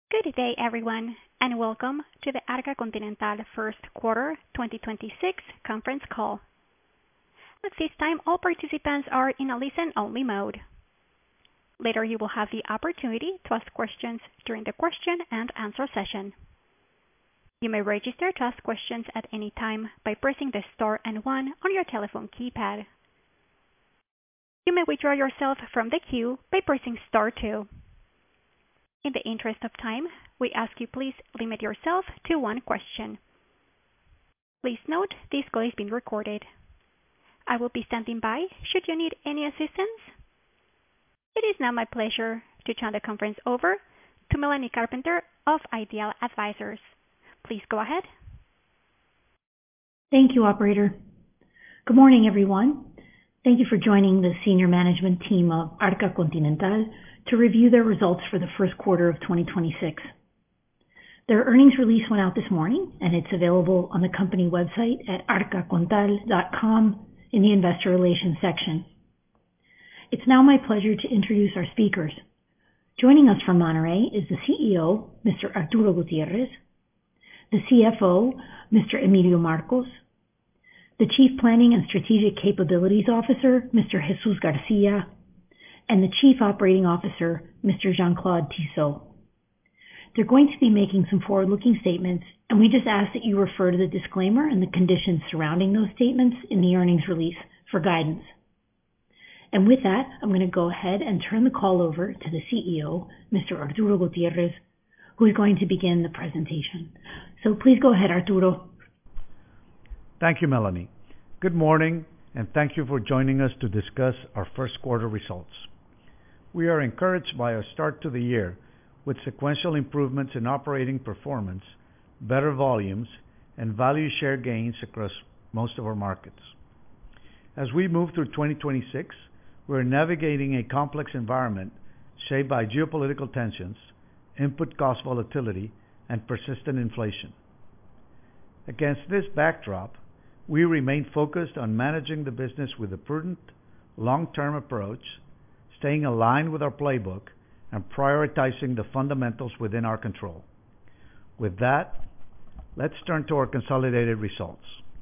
Good day, everyone, and welcome to the Arca Continental First Quarter 2026 conference call. At this time, all participants are in a listen-only mode. Later, you will have the opportunity to ask questions during the question and answer session. You may register to ask questions at any time by pressing the star and one on your telephone keypad. You may withdraw yourself from the queue by pressing star two. In the interest of time, we ask you please limit yourself to one question. Please note this call is being recorded. I will be standing by should you need any assistance. It is now my pleasure to turn the conference over to Melanie Carpenter of Ideal Advisors. Please go ahead. Thank you, operator. Good morning, everyone. Thank you for joining the senior management team of Arca Continental to review their results for the first quarter of 2026. Their earnings release went out this morning, and it's available on the company website at arcacontal.com in the investor relations section. It's now my pleasure to introduce our speakers. Joining us from Monterrey is the CEO, Mr. Arturo Gutiérrez, the CFO, Mr. Emilio Marcos, the Chief Planning and Strategic Capabilities Officer, Mr. Jesus Garcia, and the Chief Operating Officer, Mr. Jean-Claude Tissot. They're going to be making some forward-looking statements, and we just ask that you refer to the disclaimer and the conditions surrounding those statements in the earnings release for guidance. And with that, I'm going to go ahead and turn the call over to the CEO, Mr. Arturo Gutiérrez, who is going to begin the presentation. So please go ahead, Arturo. Thank you, Melanie. Good morning, and thank you for joining us to discuss our first quarter results. We are encouraged by our start to the year with sequential improvements in operating performance, better volumes, and value share gains across most of our markets. As we move through 2026, we're navigating a complex environment shaped by geopolitical tensions, input cost volatility, and persistent inflation. Against this backdrop, we remain focused on managing the business with a prudent, long-term approach, staying aligned with our playbook, and prioritizing the fundamentals within our control. With that, let's turn to our consolidated results.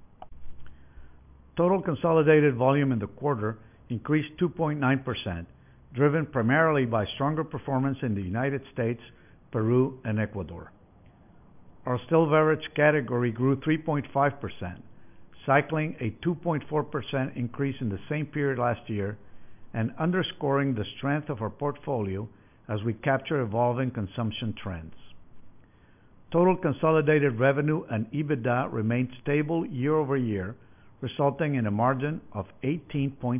Total consolidated volume in the quarter increased 2.9%, driven primarily by stronger performance in the United States, Peru, and Ecuador. Our still beverage category grew 3.5%, cycling a 2.4% increase in the same period last year and underscoring the strength of our portfolio as we capture evolving consumption trends. Total consolidated revenue and EBITDA remained stable year-over-year, resulting in a margin of 18.6%.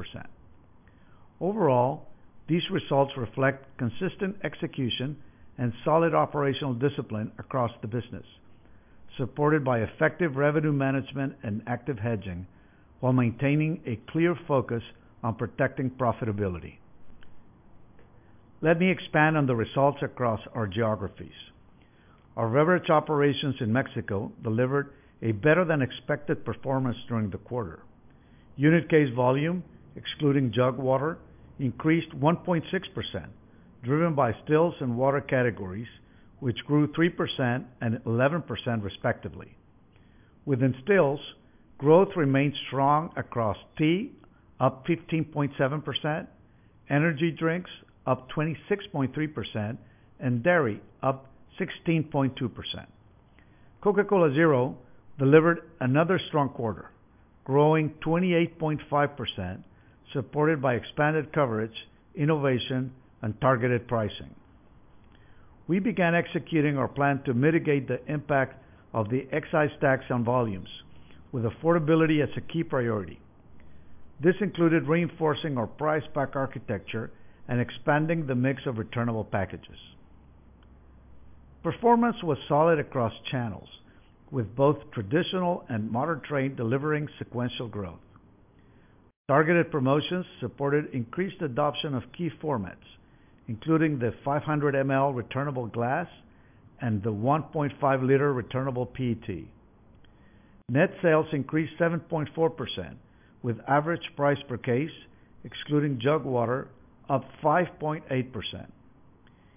Overall, these results reflect consistent execution and solid operational discipline across the business, supported by effective revenue management and active hedging, while maintaining a clear focus on protecting profitability. Let me expand on the results across our geographies. Our beverage operations in Mexico delivered a better-than-expected performance during the quarter. Unit case volume, excluding jug water, increased 1.6%, driven by stills and water categories, which grew 3% and 11% respectively. Within stills, growth remained strong across tea, up 15.7%, energy drinks, up 26.3%, and dairy, up 16.2%. Coca-Cola Zero delivered another strong quarter, growing 28.5%, supported by expanded coverage, innovation, and targeted pricing. We began executing our plan to mitigate the impact of the excise tax on volumes, with affordability as a key priority. This included reinforcing our price pack architecture and expanding the mix of returnable packages. Performance was solid across channels, with both traditional and modern trade delivering sequential growth. Targeted promotions supported increased adoption of key formats, including the 500 ml returnable glass and the 1.5-liter returnable PET. Net sales increased 7.4%, with average price per case, excluding jug water, up 5.8%.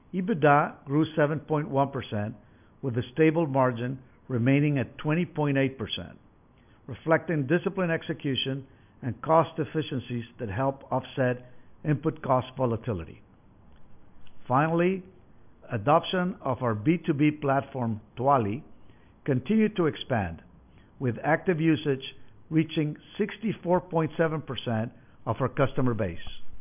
EBITDA grew 7.1%, with a stable margin remaining at 20.8%, reflecting disciplined execution and cost efficiencies that help offset input cost volatility. Finally, adoption of our B2B platform, Tuali, continued to expand, with active usage reaching 64.7% of our customer base.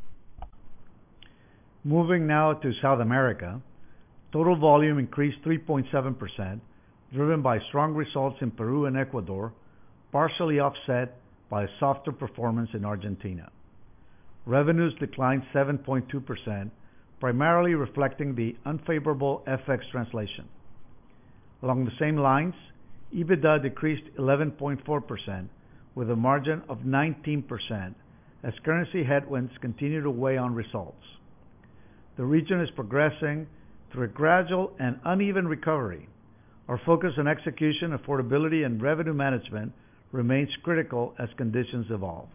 Moving now to South America, total volume increased 3.7%, driven by strong results in Peru and Ecuador, partially offset by a softer performance in Argentina. Revenues declined 7.2%, primarily reflecting the unfavorable FX translation. Along the same lines, EBITDA decreased 11.4%, with a margin of 19%, as currency headwinds continue to weigh on results. The region is progressing through a gradual and uneven recovery. Our focus on execution, affordability, and revenue management remains critical as conditions evolve.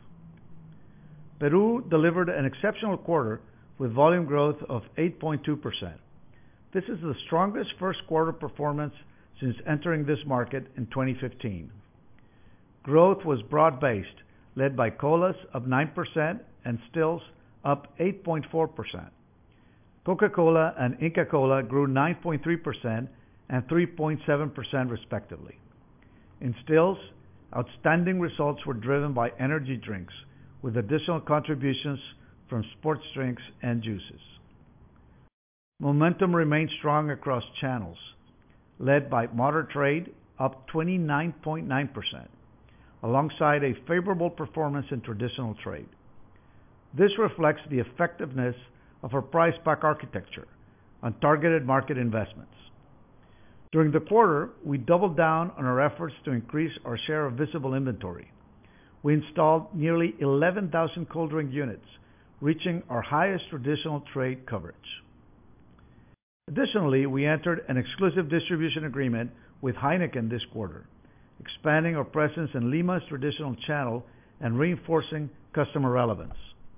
Peru delivered an exceptional quarter with volume growth of 8.2%. This is the strongest first quarter performance since entering this market in 2015. Growth was broad-based, led by colas up 9% and stills up 8.4%. Coca-Cola and Inca Kola grew 9.3% and 3.7% respectively. In stills, outstanding results were driven by energy drinks, with additional contributions from sports drinks and juices. Momentum remained strong across channels, led by modern trade up 29.9%, alongside a favorable performance in traditional trade. This reflects the effectiveness of our price pack architecture on targeted market investments. During the quarter, we doubled down on our efforts to increase our share of visible inventory. We installed nearly 11,000 cold drink units, reaching our highest traditional trade coverage. Additionally, we entered an exclusive distribution agreement with Heineken this quarter, expanding our presence in Lima's traditional channel and reinforcing customer relevance.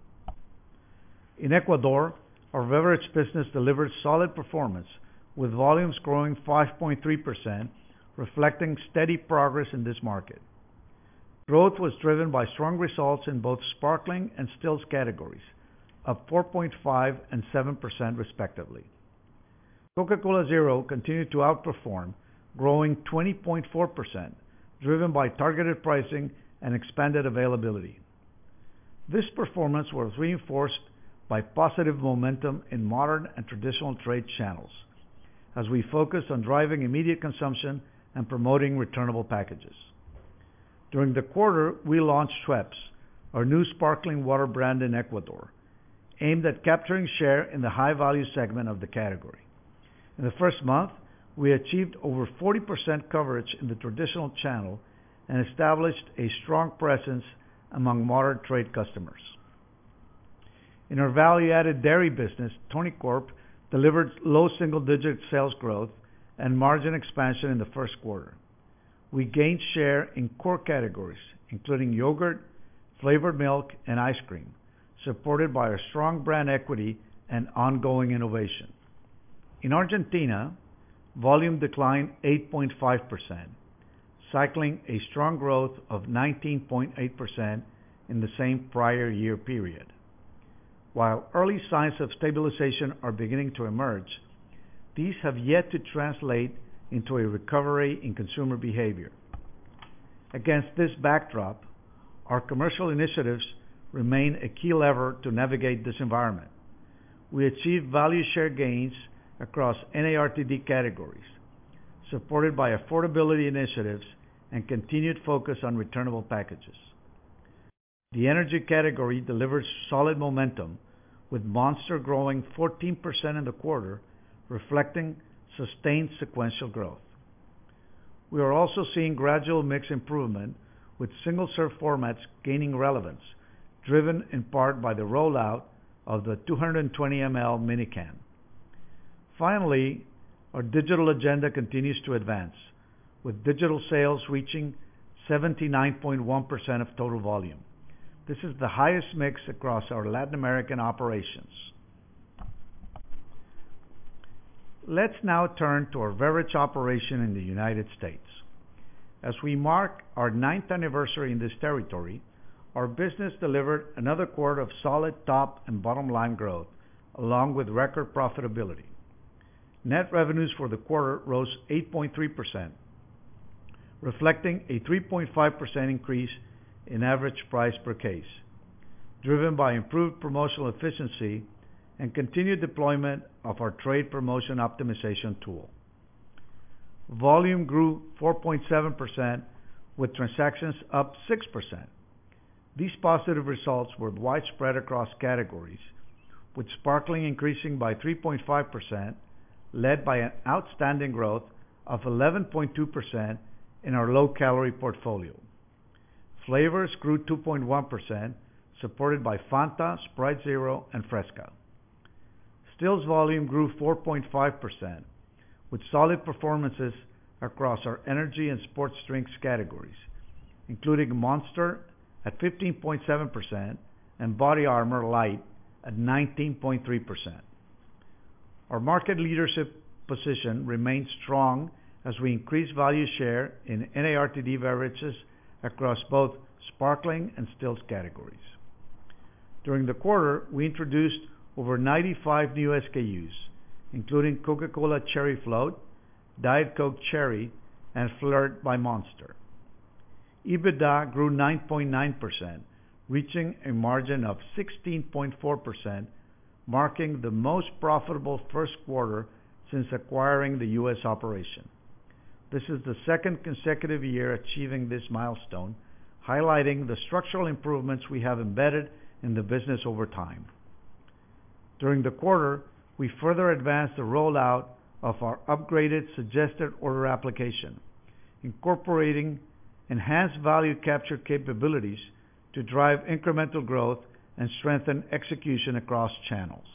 In Ecuador, our beverage business delivered solid performance, with volumes growing 5.3%, reflecting steady progress in this market. Growth was driven by strong results in both sparkling and stills categories, up 4.5% and 7% respectively. Coca-Cola Zero continued to outperform, growing 20.4%, driven by targeted pricing and expanded availability. This performance was reinforced by positive momentum in modern and traditional trade channels, as we focus on driving immediate consumption and promoting returnable packages. During the quarter, we launched Schweppes, our new sparkling water brand in Ecuador, aimed at capturing share in the high-value segment of the category. In the first month, we achieved over 40% coverage in the traditional channel and established a strong presence among modern trade customers. In our value-added dairy business, Tonicorp delivered low single-digit sales growth and margin expansion in the first quarter. We gained share in core categories, including yogurt, flavored milk, and ice cream, supported by our strong brand equity and ongoing innovation. In Argentina, volume declined 8.5%, cycling a strong growth of 19.8% in the same prior year period. While early signs of stabilization are beginning to emerge, these have yet to translate into a recovery in consumer behavior. Against this backdrop, our commercial initiatives remain a key lever to navigate this environment. We achieved value share gains across NARTD categories, supported by affordability initiatives and continued focus on returnable packages. The energy category delivered solid momentum, with Monster growing 14% in the quarter, reflecting sustained sequential growth. We are also seeing gradual mix improvement, with single-serve formats gaining relevance, driven in part by the rollout of the 220 ml mini can. Finally, our digital agenda continues to advance, with digital sales reaching 79.1% of total volume. This is the highest mix across our Latin American operations. Let's now turn to our beverage operation in the United States. As we mark our 9th anniversary in this territory, our business delivered another quarter of solid top and bottom line growth, along with record profitability. Net revenues for the quarter rose 8.3%, reflecting a 3.5% increase in average price per case, driven by improved promotional efficiency and continued deployment of our trade promotion optimization tool. Volume grew 4.7%, with transactions up 6%. These positive results were widespread across categories, with sparkling increasing by 3.5%, led by an outstanding growth of 11.2% in our low-calorie portfolio. Flavors grew 2.1%, supported by Fanta, Sprite Zero, and Fresca. Stills volume grew 4.5%, with solid performances across our energy and sports drinks categories, including Monster at 15.7% and BODYARMOR Light at 19.3%. Our market leadership position remains strong as we increase value share in NARTD beverages across both sparkling and stills categories. During the quarter, we introduced over 95 new SKUs, including Coca-Cola Cherry Float, Diet Coke Cherry, and Flirt by Monster. EBITDA grew 9.9%, reaching a margin of 16.4%, marking the most profitable first quarter since acquiring the U.S. operation. This is the second consecutive year achieving this milestone, highlighting the structural improvements we have embedded in the business over time. During the quarter, we further advanced the rollout of our upgraded suggested order application, incorporating enhanced value capture capabilities to drive incremental growth and strengthen execution across channels.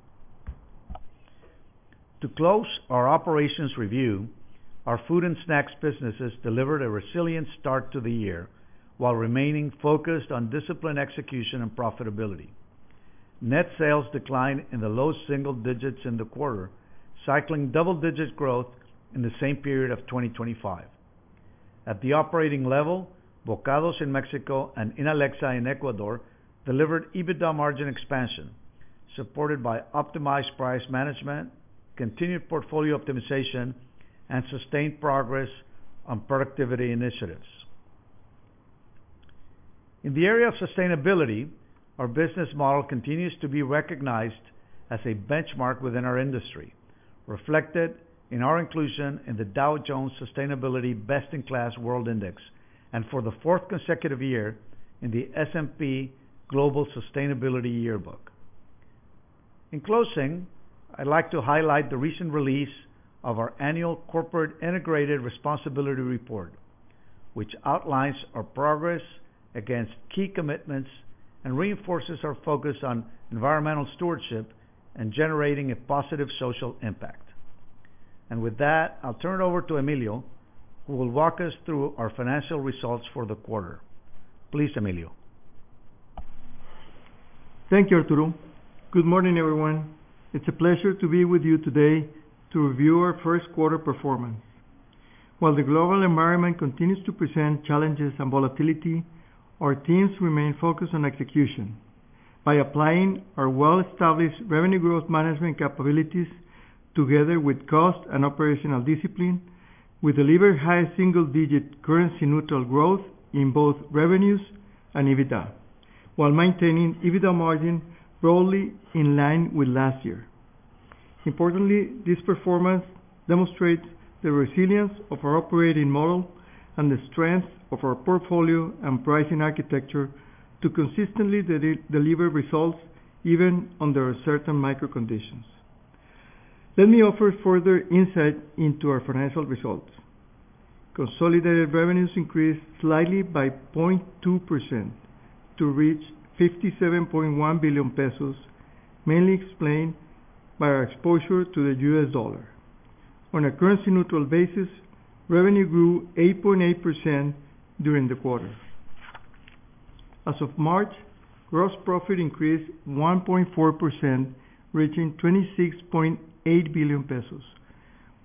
To close our operations review, our food and snacks businesses delivered a resilient start to the year while remaining focused on disciplined execution and profitability. Net sales declined in the low single digits in the quarter, cycling double-digit growth in the same period of 2025. At the operating level, Bokados in Mexico and Inalecsa in Ecuador delivered EBITDA margin expansion, supported by optimized price management, continued portfolio optimization, and sustained progress on productivity initiatives. In the area of sustainability, our business model continues to be recognized as a benchmark within our industry, reflected in our inclusion in the Dow Jones Sustainability Best-in-Class World Index, and for the fourth consecutive year in the S&P Global Sustainability Yearbook. In closing, I'd like to highlight the recent release of our annual Corporate Integrated Responsibility Report, which outlines our progress against key commitments and reinforces our focus on environmental stewardship and generating a positive social impact. And with that, I'll turn it over to Emilio, who will walk us through our financial results for the quarter. Please, Emilio. Thank you, Arturo. Good morning, everyone. It's a pleasure to be with you today to review our first quarter performance. While the global environment continues to present challenges and volatility, our teams remain focused on execution. By applying our well-established revenue growth management capabilities together with cost and operational discipline, we deliver high single-digit currency-neutral growth in both revenues and EBITDA, while maintaining EBITDA margin broadly in line with last year. Importantly, this performance demonstrates the resilience of our operating model and the strength of our portfolio and pricing architecture to consistently deliver results even under certain micro conditions. Let me offer further insight into our financial results. Consolidated revenues increased slightly by 0.2% to reach 57.1 billion pesos, mainly explained by our exposure to the US dollar. On a currency-neutral basis, revenue grew 8.8% during the quarter. As of March, gross profit increased 1.4%, reaching 26.8 billion pesos,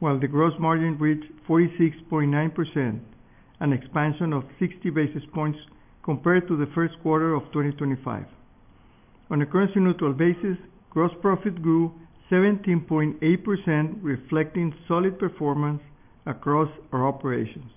while the gross margin reached 46.9%, an expansion of 60 basis points compared to the first quarter of 2025. On a currency-neutral basis, gross profit grew 17.8%, reflecting solid performance across our operations.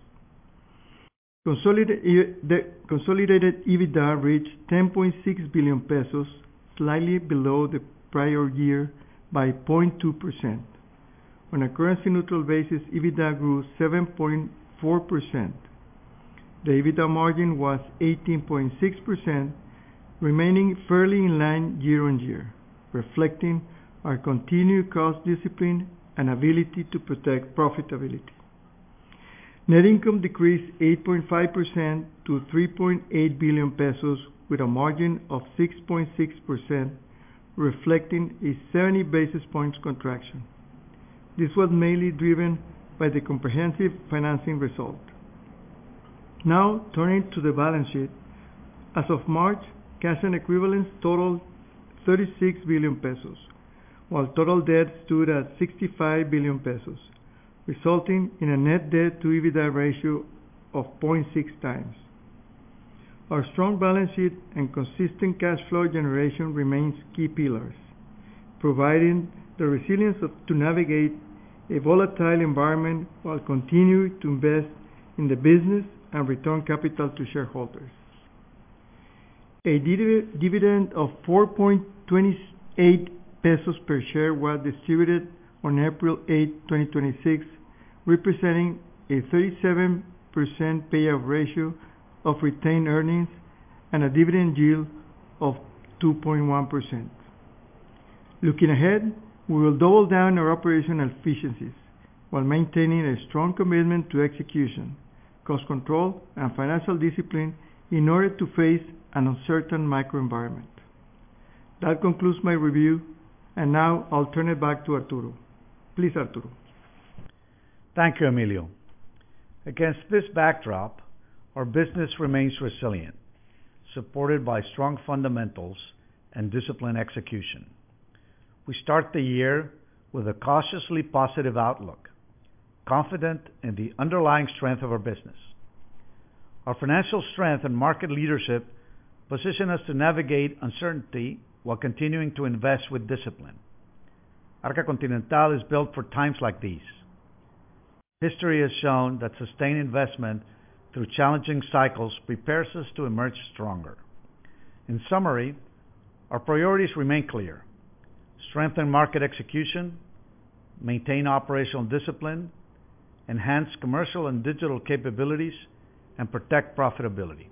The consolidated EBITDA reached 10.6 billion pesos, slightly below the prior year by 0.2%. On a currency-neutral basis, EBITDA grew 7.4%. The EBITDA margin was 18.6%, remaining fairly in line year-on-year, reflecting our continued cost discipline and ability to protect profitability. Net income decreased 8.5% to 3.8 billion pesos with a margin of 6.6%, reflecting a 70 basis points contraction. This was mainly driven by the comprehensive financing result. Now, turning to the balance sheet. As of March, cash and equivalents totaled 36 billion pesos, while total debt stood at 65 billion pesos, resulting in a net debt to EBITDA ratio of 0.6 times. Our strong balance sheet and consistent cash flow generation remains key pillars, providing the resilience to navigate a volatile environment while continuing to invest in the business and return capital to shareholders. A dividend of 4.28 pesos per share was distributed on April 8, 2026, representing a 37% payout ratio of retained earnings and a dividend yield of 2.1%. Looking ahead, we will double down our operational efficiencies while maintaining a strong commitment to execution, cost control, and financial discipline in order to face an uncertain microenvironment. That concludes my review, and now I'll turn it back to Arturo. Please, Arturo. Thank you, Emilio. Against this backdrop, our business remains resilient, supported by strong fundamentals and disciplined execution. We start the year with a cautiously positive outlook, confident in the underlying strength of our business. Our financial strength and market leadership position us to navigate uncertainty while continuing to invest with discipline. Arca Continental is built for times like these. History has shown that sustained investment through challenging cycles prepares us to emerge stronger. In summary, our priorities remain clear: strengthen market execution, maintain operational discipline, enhance commercial and digital capabilities, and protect profitability.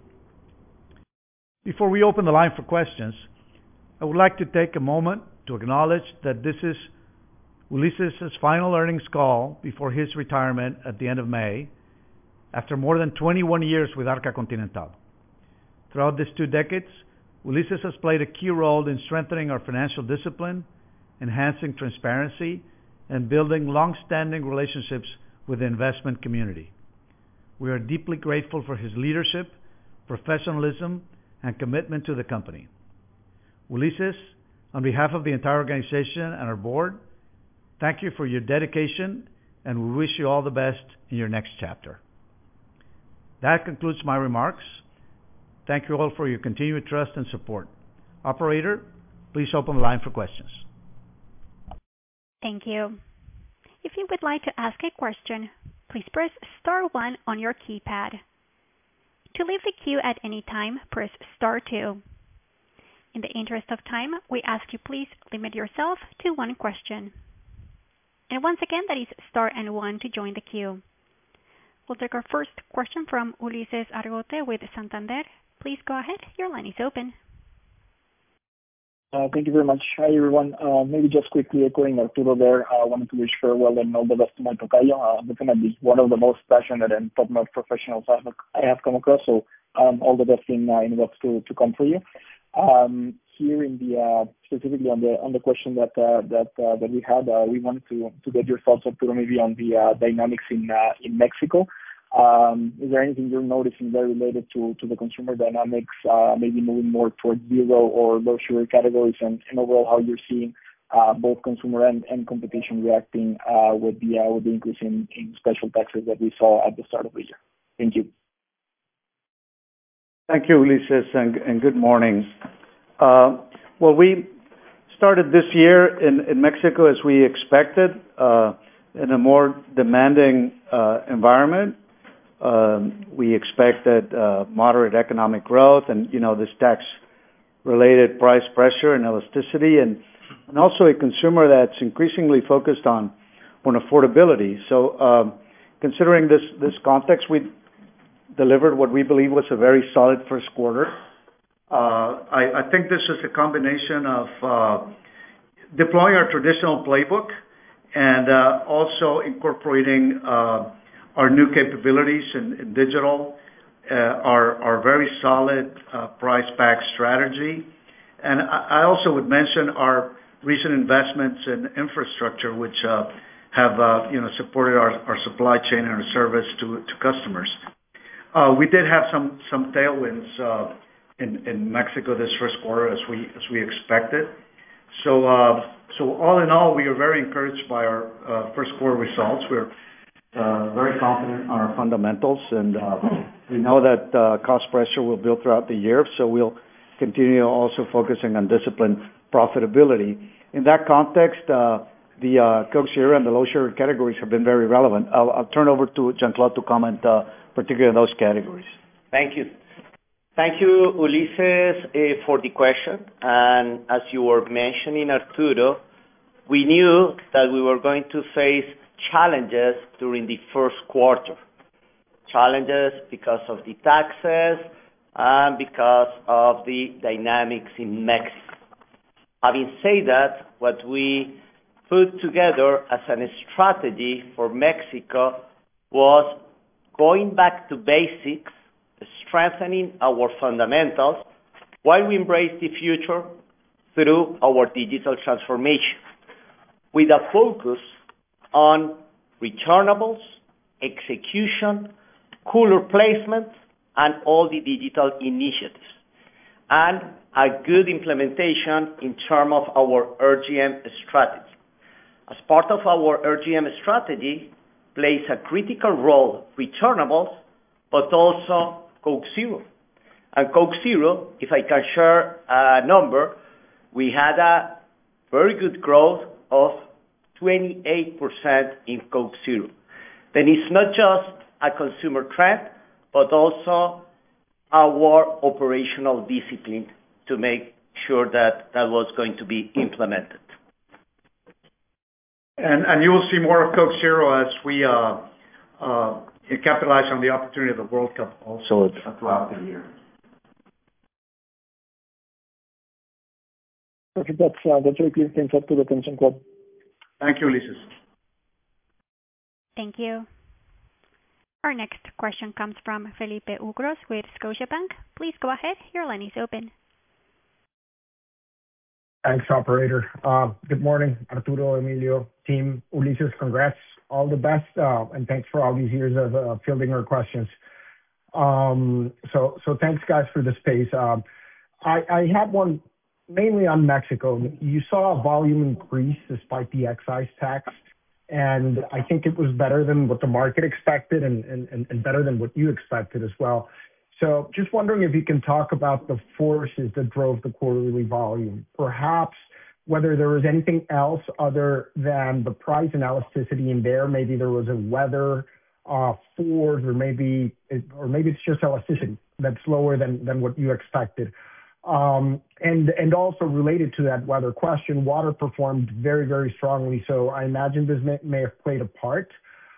Before we open the line for questions, I would like to take a moment to acknowledge that this is Ulises' final earnings call before his retirement at the end of May, after more than 21 years with Arca Continental. Throughout these 2 decades, Ulises has played a key role in strengthening our financial discipline, enhancing transparency, and building long-standing relationships with the investment community. We are deeply grateful for his leadership, professionalism, and commitment to the company. Ulises, on behalf of the entire organization and our board, thank you for your dedication, and we wish you all the best in your next chapter. That concludes my remarks. Thank you all for your continued trust and support. Operator, please open the line for questions. Thank you. If you would like to ask a question, please press star 1 on your keypad. To leave the queue at any time, press star 2. In the interest of time, we ask you please limit yourself to 1 question. And once again, that is star and 1 to join the queue. We'll take our first question from Ulises Argote with Santander. Please go ahead. Your line is open. Thank you very much. Hi, everyone. Maybe just quickly echoing Arturo there. I wanted to wish farewell and all the best to my tocayo. Definitely one of the most passionate and top-notch professionals I have come across. So all the best in what's to come for you. Here in the specifically on the question that we had, we wanted to get your thoughts, Arturo, maybe on the dynamics in Mexico. Is there anything you're noticing there related to the consumer dynamics, maybe moving more towards zero or low sugar categories, and overall how you're seeing both consumer and competition reacting with the increase in special taxes that we saw at the start of the year. Thank you. Thank you, Ulises, and good morning. Well, we started this year in Mexico as we expected, in a more demanding environment. We expected moderate economic growth and, this tax-related price pressure and elasticity, and also a consumer that's increasingly focused on affordability. So, considering this context, we delivered what we believe was a very solid first quarter. I think this is a combination of deploying our traditional playbook and also incorporating our new capabilities in digital, our very solid price pack strategy. And I also would mention our recent investments in infrastructure, which have supported our supply chain and our service to customers. We did have some tailwinds in Mexico this first quarter as we expected. So all in all, we are very encouraged by our first quarter results. We're very confident in our fundamentals, and we know that cost pressure will build throughout the year, so we'll continue also focusing on disciplined profitability. In that context, the Coke Zero and the low sugar categories have been very relevant. I'll turn over to Jean-Claude to comment particularly on those categories. Thank you. Thank you, Ulises, for the question. And as you were mentioning, Arturo, we knew that we were going to face challenges during the first quarter. Challenges because of the taxes and because of the dynamics in Mexico. Having said that, what we put together as a strategy for Mexico was going back to basics, strengthening our fundamentals, while we embrace the future through our digital transformation, with a focus on returnables, execution, cooler placement, and all the digital initiatives, and a good implementation in terms of our RGM strategy. As part of our RGM strategy, plays a critical role returnables, but also Coke Zero. And Coke Zero, if I can share a number, we had a very good growth of 28% in Coke Zero. Then it's not just a consumer trend, but also our operational discipline to make sure that was going to be implemented. And you will see more of Coke Zero as we capitalize on the opportunity of the World Cup also throughout the year. Okay, that's very clear. Thanks for the attention, Claude. Thank you, Ulises. Thank you. Our next question comes from Felipe Ucros with Scotiabank. Please go ahead. Your line is open. Thanks, operator. Good morning, Arturo, Emilio, team. Ulises, congrats. All the best, and thanks for all these years of fielding our questions. So thanks, guys, for the space. I had one mainly on Mexico. You saw a volume increase despite the excise tax, and I think it was better than what the market expected and better than what you expected as well. So just wondering if you can talk about the forces that drove the quarterly volume. Perhaps whether there was anything else other than the price and elasticity in there. Maybe there was a weather force, or maybe it's just elasticity that's lower than what you expected. And also related to that weather question, water performed very, very strongly, so I imagine this may have played a part.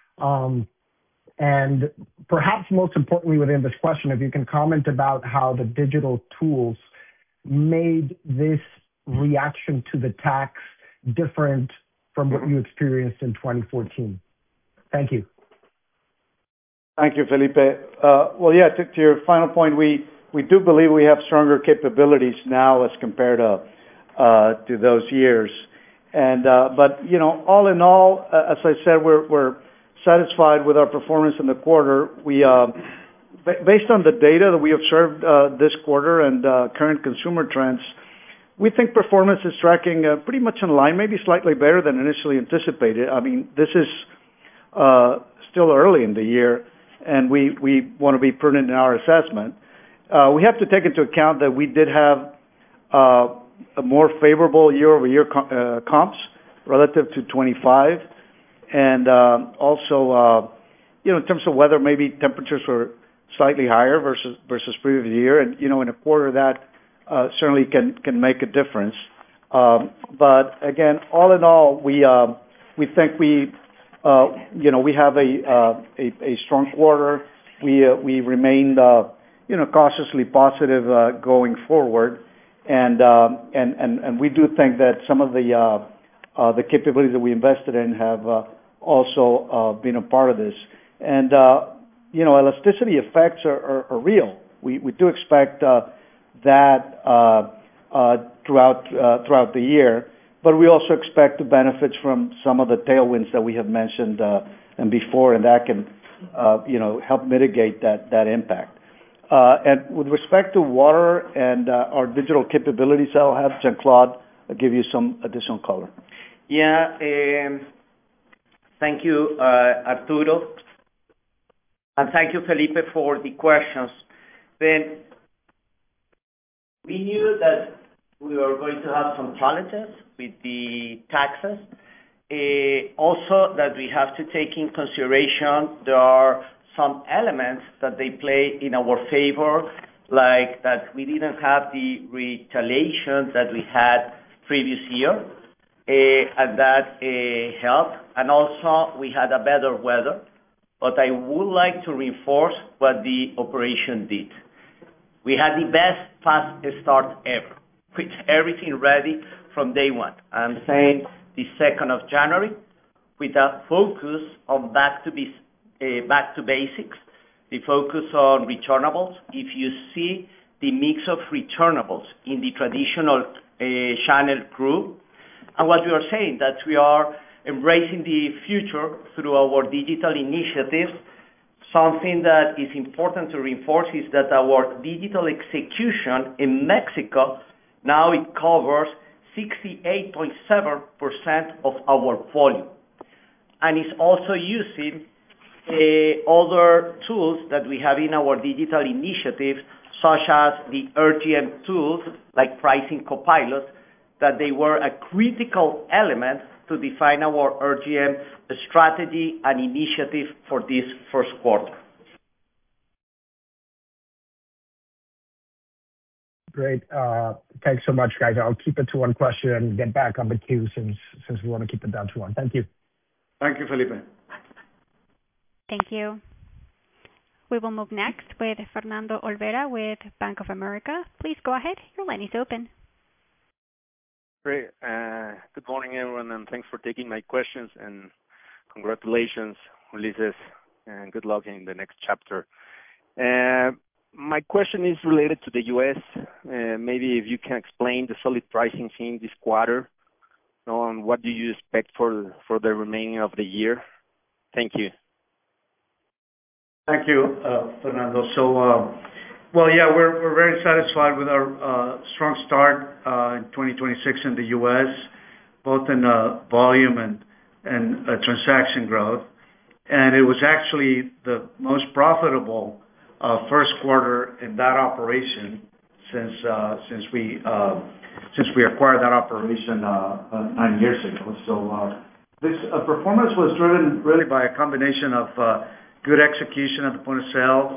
And perhaps most importantly within this question, if you can comment about how the digital tools made this reaction to the tax different from what you experienced in 2014. Thank you. Thank you, Felipe. Well, yeah, to your final point, we do believe we have stronger capabilities now as compared to those years. And but all in all, as I said, we're satisfied with our performance in the quarter. We based on the data that we observed this quarter and current consumer trends, we think performance is tracking pretty much in line, maybe slightly better than initially anticipated. I mean, this is still early in the year, and we want to be prudent in our assessment. We have to take into account that we did have a more favorable year-over-year comps relative to 25. And also, in terms of weather, maybe temperatures were slightly higher versus previous year. And, in a quarter that certainly can make a difference. But again, all in all, we think we have a strong quarter. We remained, cautiously positive going forward. And we do think that some of the capabilities that we invested in have also been a part of this. And elasticity effects are real. We do expect that throughout the year, but we also expect the benefits from some of the tailwinds that we have mentioned and before, and that can help mitigate that impact. And with respect to water and our digital capabilities, I'll have Jean-Claude give you some additional color. Yeah. Thank you, Arturo. And thank you, Felipe, for the questions. Then we knew that we were going to have some challenges with the taxes. Also, that we have to take in consideration there are some elements that they play in our favor, like that we didn't have the retaliation that we had previous year, and that helped. And also, we had a better weather. But I would like to reinforce what the operation did. We had the best fast start ever, with everything ready from day one. I'm saying the 2nd of January, with a focus on back to basics, the focus on returnables. If you see the mix of returnables in the traditional channel group, and what we are saying, that we are embracing the future through our digital initiatives. Something that is important to reinforce is that our digital execution in Mexico, now it covers 68.7% of our volume. And it's also using other tools that we have in our digital initiatives, such as the RGM tools, like Pricing Copilot, that they were a critical element to define our RGM strategy and initiative for this first quarter. Great. Thanks so much, guys. I'll keep it to one question and get back on the queue since we want to keep it down to one. Thank you. Thank you, Felipe. Thank you. We will move next with Fernando Olvera with Bank of America. Please go ahead. Your line is open. Great. Good morning, everyone, and thanks for taking my questions, and congratulations, Ulises, and good luck in the next chapter. My question is related to the U.S. Maybe if you can explain the solid pricing seen this quarter, and what do you expect for the remaining of the year? Thank you. Thank you, Fernando. So, we're very satisfied with our strong start in 2026 in the U.S., both in volume and transaction growth. And it was actually the most profitable first quarter in that operation since we acquired that operation 9 years ago. So this performance was driven really by a combination of good execution at the point of sale,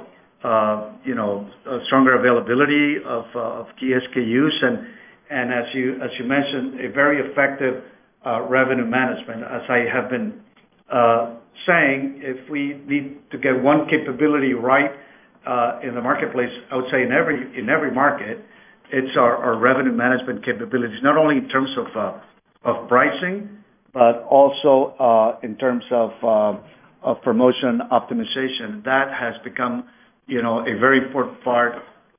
stronger availability of key SKUs, and as you mentioned, a very effective revenue management. As I have been saying, if we need to get one capability right in the marketplace, I would say in every market, it's our revenue management capabilities, not only in terms of pricing, but also in terms of promotion optimization. That has become a very important part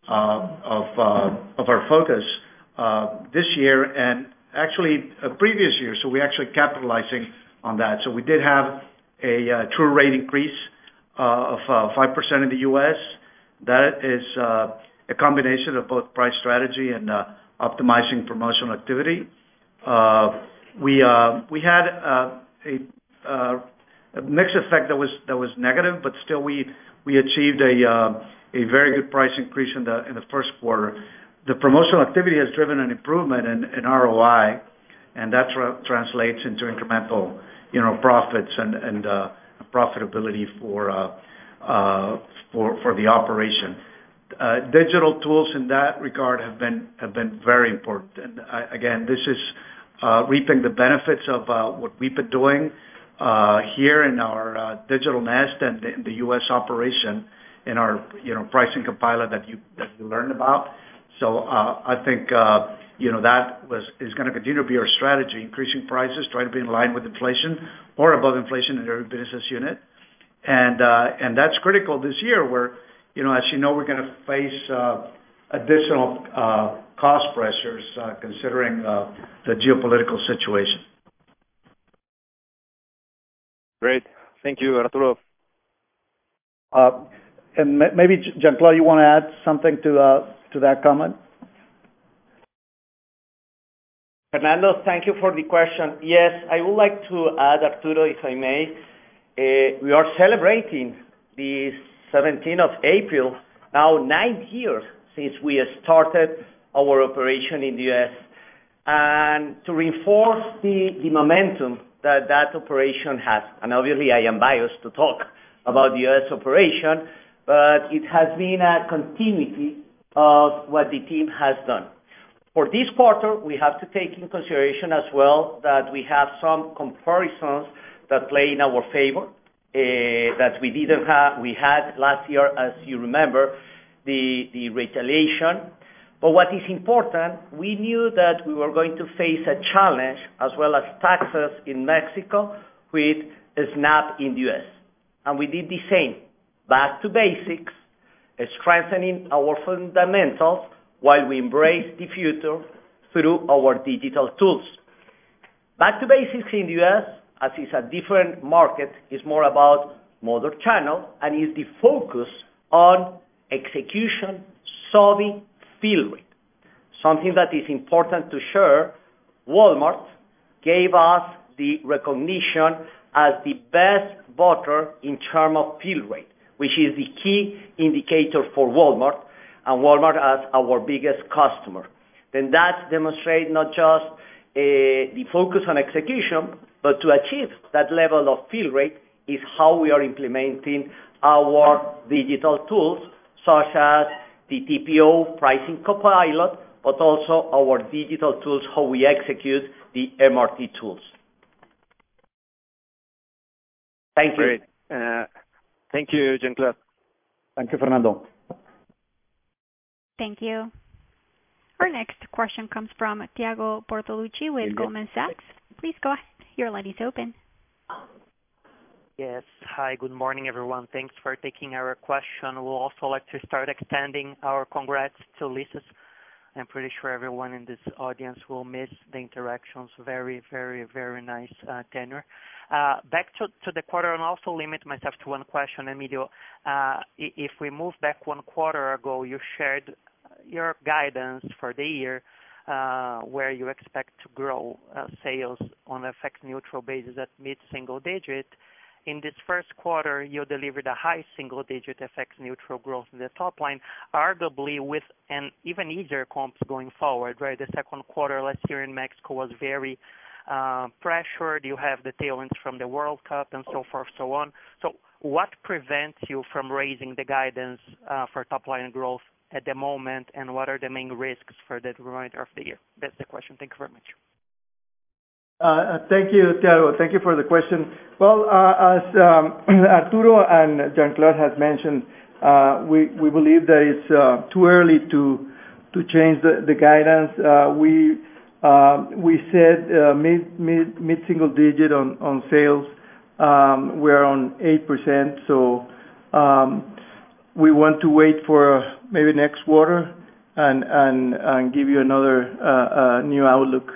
of our focus this year and actually previous year. So we're actually capitalizing on that. So we did have a true rate increase of 5% in the U.S. That is a combination of both price strategy and optimizing promotional activity. We had a mix effect that was negative, but still we achieved a very good price increase in the first quarter. The promotional activity has driven an improvement in ROI, and that translates into incremental, profits and profitability for the operation. Digital tools in that regard have been very important. And again, this is reaping the benefits of what we've been doing here in our digital nest and in the U.S. operation in our pricing compiler that you learned about. So I think that is going to continue to be our strategy: increasing prices, try to be in line with inflation or above inflation in every business unit, and that's critical this year, where as you know, we're going to face additional cost pressures considering the geopolitical situation. Great. Thank you, Arturo. And maybe, Jean-Claude, you want to add something to that comment? Fernando, thank you for the question. Yes, I would like to add, Arturo, if I may. We are celebrating the 17th of April, now 9 years since we started our operation in the U.S. And to reinforce the momentum that operation has, and obviously I am biased to talk about the U.S. operation, but it has been a continuity of what the team has done. For this quarter, we have to take into consideration as well that we have some comparisons that play in our favor that we didn't have. We had last year, as you remember, the retaliation. But what is important, we knew that we were going to face a challenge as well as taxes in Mexico with SNAP in the U.S. And we did the same, back to basics, strengthening our fundamentals while we embrace the future through our digital tools. Back to basics in the U.S., as it's a different market, is more about mother channel and is the focus on execution, solving, fill rate. Something that is important to share, Walmart gave us the recognition as the best voter in terms of fill rate, which is the key indicator for Walmart, and Walmart as our biggest customer. Then that demonstrates not just the focus on execution, but to achieve that level of fill rate is how we are implementing our digital tools, such as the TPO pricing copilot, but also our digital tools, how we execute the MRT tools. Thank you. Great. Thank you, Jean-Claude. Thank you, Fernando. Thank you. Our next question comes from Thiago Bortolucci with Goldman Sachs. Please go ahead. Your line is open. Yes. Hi, good morning, everyone. Thanks for taking our question. We'll also like to start extending our congrats to Ulises. I'm pretty sure everyone in this audience will miss the interactions. Very, very, very nice tenure. Back to the quarter, and also limit myself to one question, Emilio. If we move back 1 quarter ago, you shared your guidance for the year, where you expect to grow sales on a FX neutral basis at mid-single digit. In this first quarter, you delivered a high single-digit FX neutral growth in the top line, arguably with an even easier comps going forward, right? The second quarter last year in Mexico was very pressured. You have the tailwinds from the World Cup and so forth, so on. So what prevents you from raising the guidance for top-line growth at the moment, and what are the main risks for the remainder of the year? That's the question. Thank you very much. Thank you, Thiago. Thank you for the question. Well, as Arturo and Jean-Claude has mentioned, we believe that it's too early to change the guidance. We said mid-single digit on sales. We're on 8%, so we want to wait for maybe next quarter and give you another new outlook.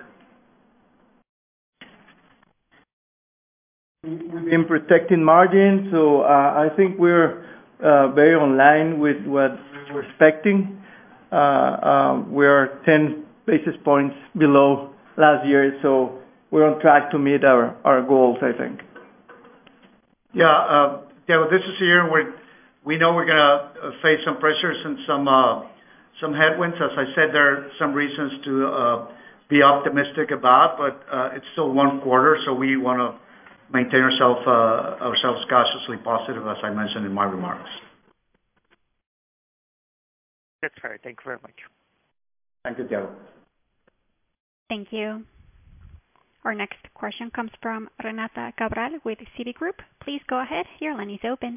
We've been protecting margins, so I think we're very online with what we're expecting. We're 10 basis points below last year. So we're on track to meet our goals, I think. Yeah, Thiago, this is a year where we know we're gonna face some pressures and some headwinds. As I said, there are some reasons to be optimistic about, but it's still one quarter, so we wanna maintain ourselves cautiously positive, as I mentioned in my remarks. That's fair. Thank you very much. Thank you, Thiago. Thank you. Our next question comes from Renata Cabral with Citigroup. Please go ahead. Your line is open.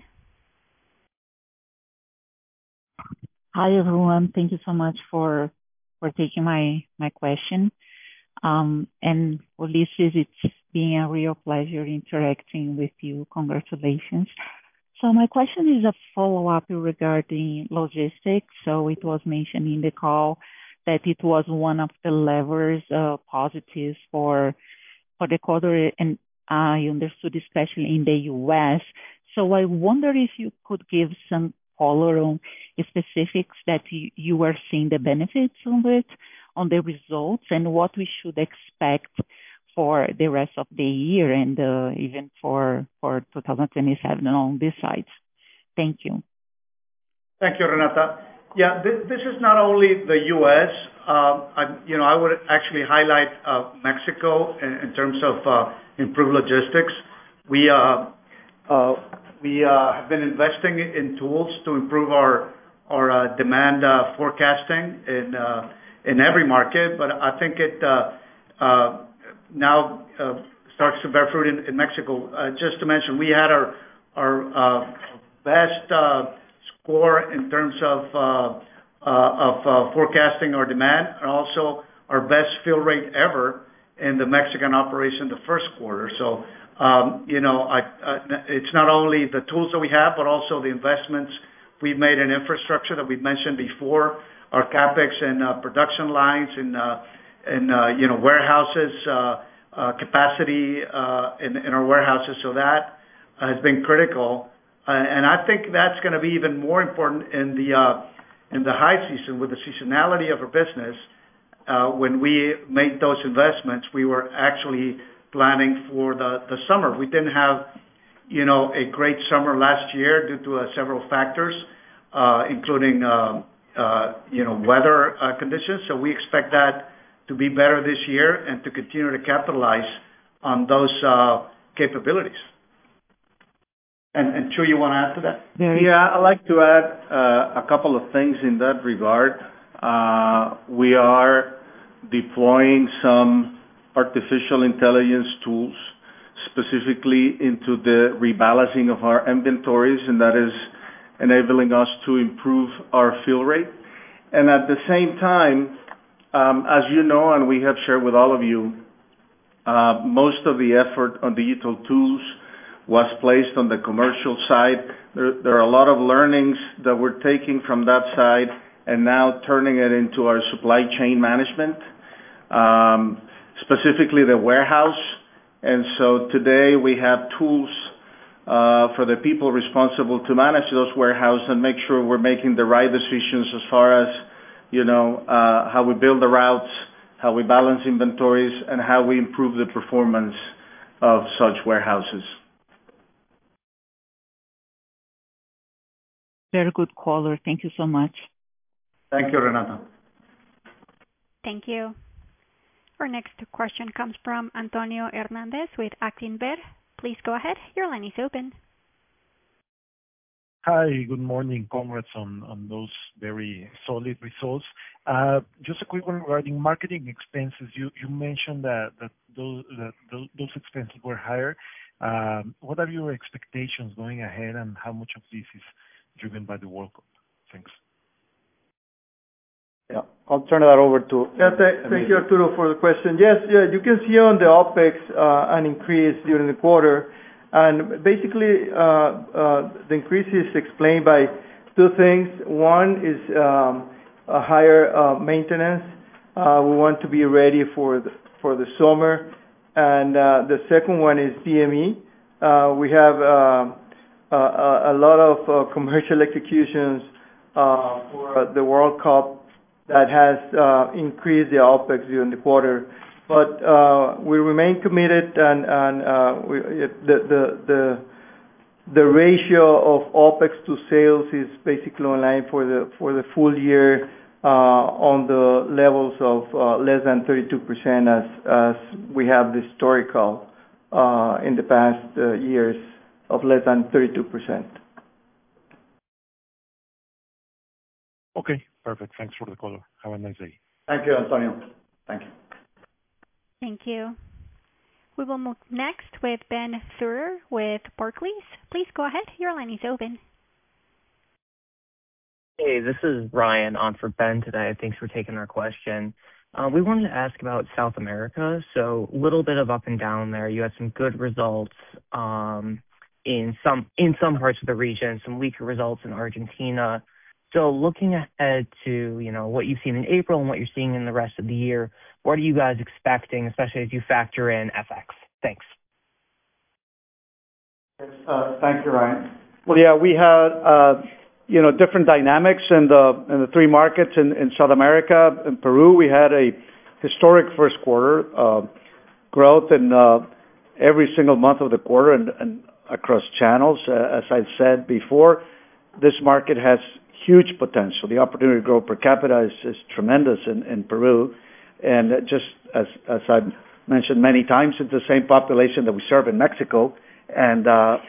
Hi, everyone. Thank you so much for taking my question. And Ulises, it's been a real pleasure interacting with you. Congratulations. So my question is a follow-up regarding logistics. So it was mentioned in the call that it was one of the levers, positives for the quarter, and I understood, especially in the U.S. So I wonder if you could give some color on the specifics that you are seeing the benefits of it on the results, and what we should expect for the rest of the year and even for 2027 on this side. Thank you. Thank you, Renata. Yeah, this is not only the U.S. I would actually highlight Mexico in terms of improved logistics. We have been investing in tools to improve our demand forecasting in every market, but I think it now starts to bear fruit in Mexico. Just to mention, we had our best score in terms of forecasting our demand, and also our best fill rate ever in the Mexican operation the first quarter. So, it's not only the tools that we have, but also the investments we've made in infrastructure that we've mentioned before, our CapEx and production lines and warehouses, capacity in our warehouses. So that has been critical. And I think that's gonna be even more important in the high season, with the seasonality of our business. When we made those investments, we were actually planning for the summer. We didn't have, a great summer last year due to several factors, including, weather conditions. So we expect that to be better this year and to continue to capitalize on those capabilities. And Chuy, you want to add to that? Yeah, I'd like to add a couple of things in that regard. We are deploying some artificial intelligence tools, specifically into the rebalancing of our inventories, and that is enabling us to improve our fill rate. And at the same time, as you know, and we have shared with all of you, most of the effort on digital tools was placed on the commercial side. There are a lot of learnings that we're taking from that side and now turning it into our supply chain management, specifically the warehouse. And so today we have tools for the people responsible to manage those warehouses and make sure we're making the right decisions as far as, how we build the routes, how we balance inventories, and how we improve the performance of such warehouses. Very good caller. Thank you so much. Thank you, Renata. Thank you. Our next question comes from Antonio Hernandez with Actinver. Please go ahead. Your line is open. Hi, good morning. Congrats on those very solid results. Just a quick one regarding marketing expenses. You mentioned that those expenses were higher. What are your expectations going ahead, and how much of this is driven by the World Cup? Thanks. Yeah, I'll turn that over to. Yeah, thank you, Arturo, for the question. Yes, yeah, you can see on the OpEx an increase during the quarter, and basically the increase is explained by two things. One is a higher maintenance. We want to be ready for the summer, and the second one is DME. We have a lot of commercial executions for the World Cup that has increased the OpEx during the quarter. But we remain committed and the ratio of OpEx to sales is basically in line for the full year on the levels of less than 32% as we have the historical in the past years of less than 32%. Okay, perfect. Thanks for the call. Have a nice day. Thank you, Antonio. Thank you. Thank you. We will move next with Ben Theurer with Barclays. Please go ahead. Your line is open. Hey, this is Ryan on for Ben today. Thanks for taking our question. We wanted to ask about South America. So a little bit of up and down there. You had some good results in some parts of the region, some weaker results in Argentina. So looking ahead to, what you've seen in April and what you're seeing in the rest of the year, what are you guys expecting, especially as you factor in FX? Thanks. Thank you, Ryan. Well, yeah, we had different dynamics in the three markets in South America. In Peru, we had a historic first quarter growth in every single month of the quarter and across channels. As I've said before, this market has huge potential. The opportunity to grow per capita is tremendous in Peru. And just as I've mentioned many times, it's the same population that we serve in Mexico. And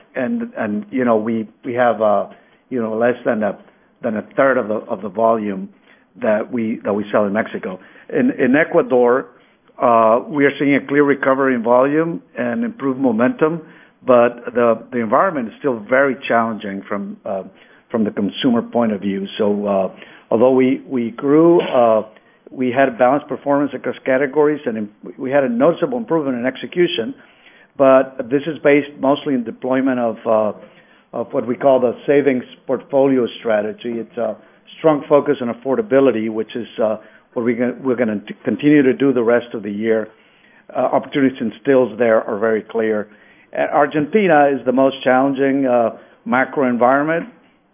we have less than a third of the volume that we sell in Mexico. In Ecuador, we are seeing a clear recovery in volume and improved momentum, but the environment is still very challenging from the consumer point of view. So although we grew, we had balanced performance across categories, and we had a noticeable improvement in execution. But this is based mostly in deployment of what we call the savings portfolio strategy. It's a strong focus on affordability, which is what we're going to continue to do the rest of the year. Opportunities and stills there are very clear. Argentina is the most challenging macro environment.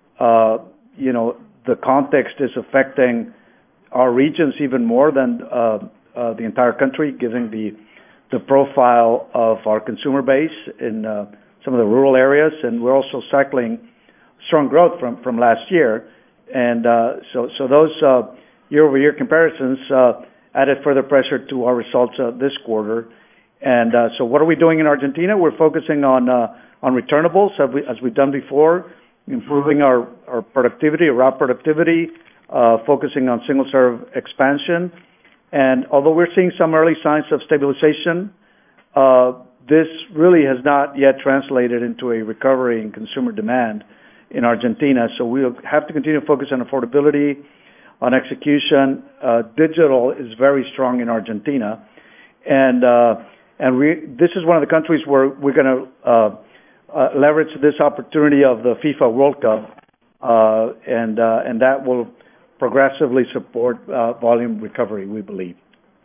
The context is affecting our regions even more than the entire country, given the profile of our consumer base in some of the rural areas, and we're also cycling strong growth from last year. And so those year-over-year comparisons added further pressure to our results this quarter. And so what are we doing in Argentina? We're focusing on returnables, as we've done before, improving our productivity, route productivity, focusing on single-serve expansion. And although we're seeing some early signs of stabilization, this really has not yet translated into a recovery in consumer demand in Argentina. So we'll have to continue to focus on affordability, on execution. Digital is very strong in Argentina. And this is one of the countries where we're going to leverage this opportunity of the FIFA World Cup, and that will progressively support volume recovery, we believe.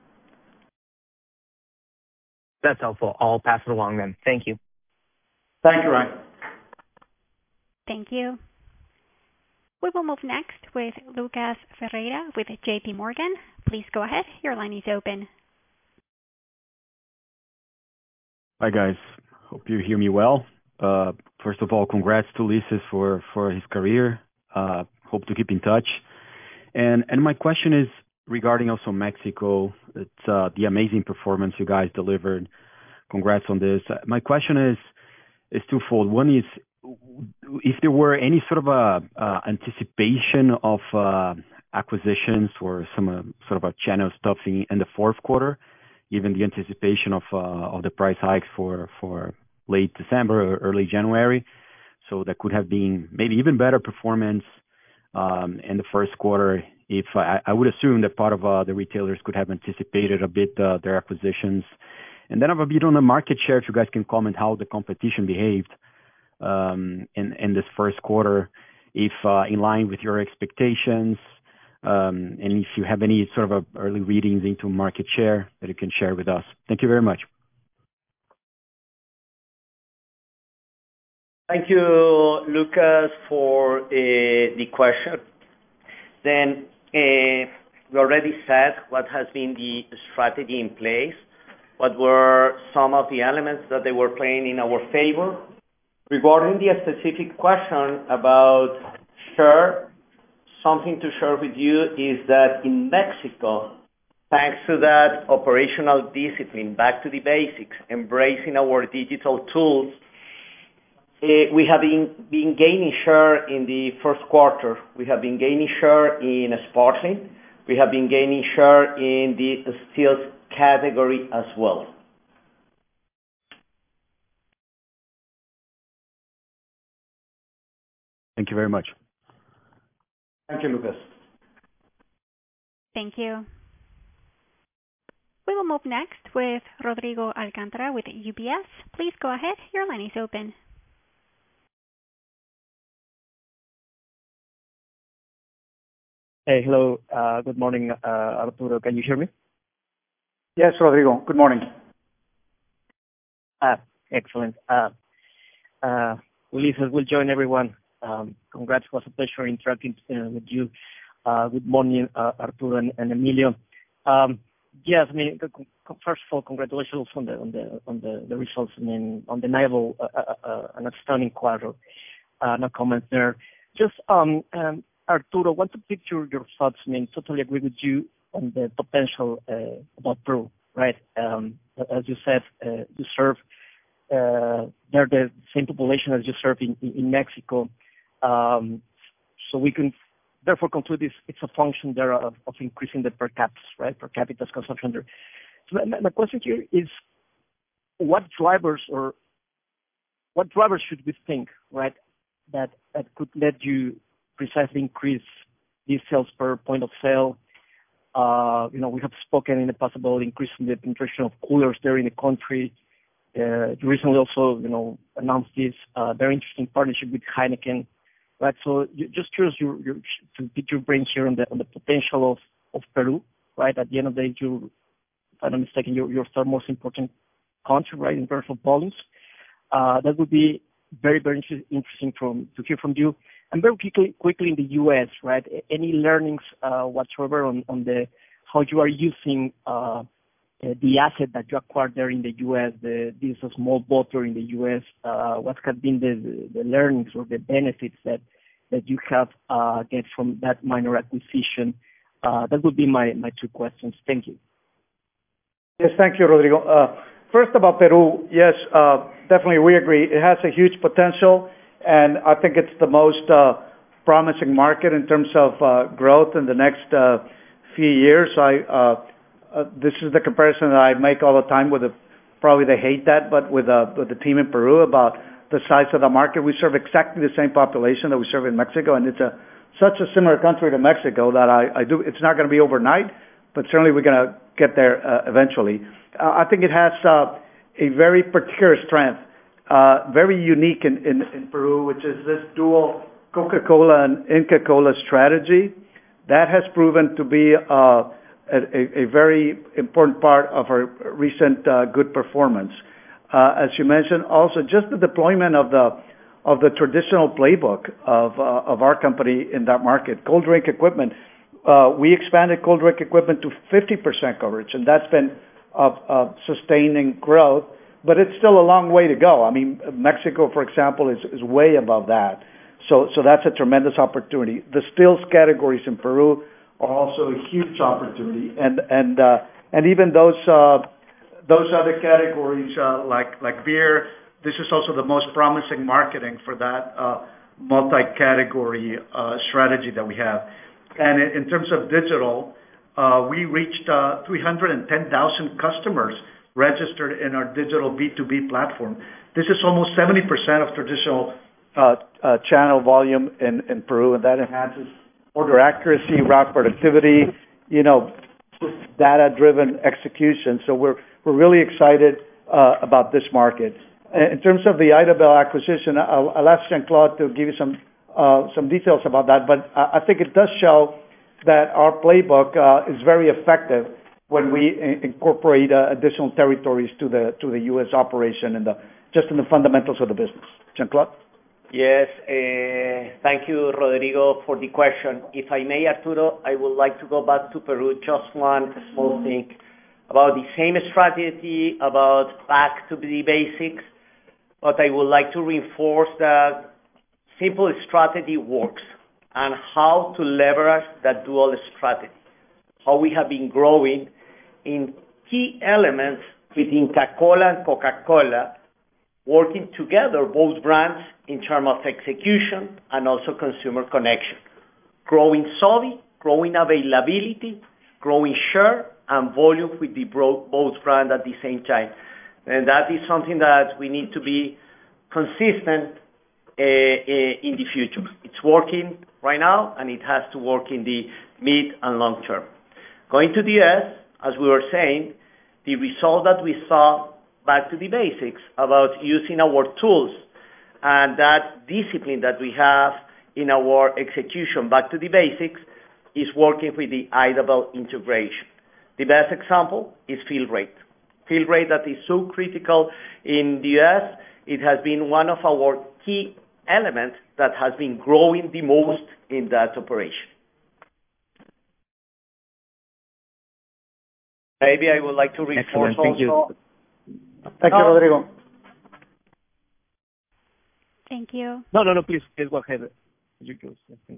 That's helpful. I'll pass it along then. Thank you. Thank you, Ryan. Thank you. We will move next with Lucas Ferreira with JP Morgan. Please go ahead. Your line is open. Hi, guys. Hope you hear me well. First of all, congrats to Ulises for his career. Hope to keep in touch. And my question is regarding also Mexico. It's the amazing performance you guys delivered. Congrats on this. My question is twofold. One is, if there were any sort of anticipation of acquisitions or some sort of a channel stuffing in the fourth quarter, given the anticipation of the price hikes for late December or early January. So that could have been maybe even better performance in the first quarter. If I would assume that part of the retailers could have anticipated a bit their acquisitions. And then I have a bit on the market share, if you guys can comment how the competition behaved in this first quarter, if in line with your expectations, and if you have any sort of early readings into market share that you can share with us. Thank you very much. Thank you, Lucas, for the question. Then, We already said what has been the strategy in place, what were some of the elements that they were playing in our favor. Regarding the specific question about share, something to share with you is that in Mexico, thanks to that operational discipline, back to the basics, embracing our digital tools, we have been gaining share in the first quarter. We have been gaining share in sparkling. We have been gaining share in the stills category as well. Thank you very much. Thank you, Lucas. Thank you. We will move next with Rodrigo Alcantara with UBS. Please go ahead. Your line is open. Hey, hello. Good morning, Arturo. Can you hear me? Yes, Rodrigo. Good morning. Excellent. Ulises will join everyone. Congrats. It was a pleasure interacting with you. Good morning, Arturo and Emilio. Yes, I mean, first of all, congratulations on the results. I mean, undeniable, an outstanding quarter. No comments there. Just, Arturo, want to pick your thoughts. I mean, totally agree with you on the potential about Peru, right? As you said, you serve they're the same population as you serve in Mexico. So we can therefore conclude it's a function there of increasing the per caps, right? Per capita consumption there. So my question here is, what drivers should we think, right, that could let you precisely increase these sales per point of sale? You know, we have spoken in the past about increasing the penetration of coolers there in the country. You recently also, you know, announced this very interesting partnership with Heineken, right? So just curious to pick your brain here on the potential of Peru, right? At the end of the day, if I'm not mistaken, your third most important country, right, in terms of volumes. That would be very, very interesting to hear from you. And very quickly in the U.S., right? Any learnings whatsoever on how you are using the asset that you acquired there in the U.S., this small bottler in the U.S. What have been the learnings or the benefits that you have get from that minor acquisition? That would be my two questions. Thank you. Yes, thank you, Rodrigo. First about Peru, yes, definitely we agree. It has a huge potential, and I think it's the most promising market in terms of growth in the next few years. This is the comparison that I make all the time with probably they hate that, but with the team in Peru about the size of the market. We serve exactly the same population that we serve in Mexico, and it's such a similar country to Mexico that it's not going to be overnight, but certainly we're going to get there eventually. I think it has a very particular strength, very unique in Peru, which is this dual Coca-Cola and Inca Kola strategy. That has proven to be a very important part of our recent good performance. As you mentioned, also just the deployment of the traditional playbook of our company in that market. Cold drink equipment, we expanded cold drink equipment to 50% coverage, and that's been sustaining growth, but it's still a long way to go. I mean, Mexico, for example, is way above that. So that's a tremendous opportunity. The stills categories in Peru are also a huge opportunity, and even those other categories like beer. This is also the most promising marketing for that multi-category strategy that we have. And in terms of digital, we reached 310,000 customers registered in our digital B2B platform. This is almost 70% of traditional channel volume in Peru, and that enhances order accuracy, route productivity, data-driven execution. So we're really excited about this market. In terms of the Idabel acquisition, I'll ask Jean-Claude to give you some details about that, but I think it does show that our playbook is very effective when we incorporate additional territories to the U.S. operation and just in the fundamentals of the business. Jean-Claude? Yes. Thank you, Rodrigo, for the question. If I may, Arturo, I would like to go back to Peru. Just one small thing about the same strategy, about back to the basics, but I would like to reinforce that simple strategy works and how to leverage that dual strategy, how we have been growing in key elements within Coca-Cola and Coca-Cola, working together, both brands, in terms of execution and also consumer connection. Growing SOV, growing availability, growing share and volume with the both brands at the same time. And that is something that we need to be consistent in the future. It's working right now, and it has to work in the mid and long term. Going to the U.S., as we were saying, the result that we saw back to the basics about using our tools and that discipline that we have in our execution back to the basics is working with the IDABL integration. The best example is fill rate. Fill rate that is so critical in the U.S. It has been one of our key elements that has been growing the most in that operation. Maybe I would like to reinforce Excellent. Thank also. Thank you, Rodrigo. Thank you. No, please go ahead. You go.